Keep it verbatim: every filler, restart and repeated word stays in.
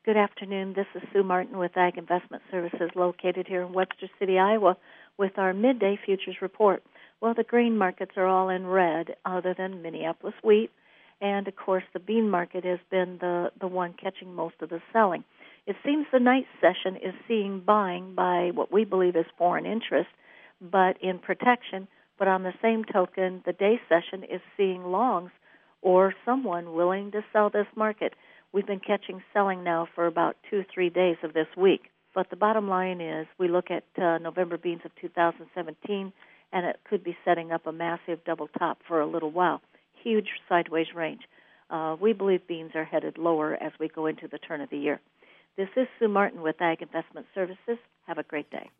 Good afternoon. This is Sue Martin with Ag Investment Services located here in Webster City, Iowa, with our midday futures report. Well, the grain markets are all in red other than Minneapolis wheat, and of course the bean market has been the, the one catching most of the selling. It seems the night session is seeing buying by what we believe is foreign interest, but in protection, but on the same token, the day session is seeing longs or someone willing to sell this market. We've been catching selling now for about two, three days of this week. But the bottom line is we look at uh, November beans of two thousand seventeen, and it could be setting up a massive double top for a little while. Huge sideways range. Uh, we believe beans are headed lower as we go into the turn of the year. This is Sue Martin with Ag Investment Services. Have a great day.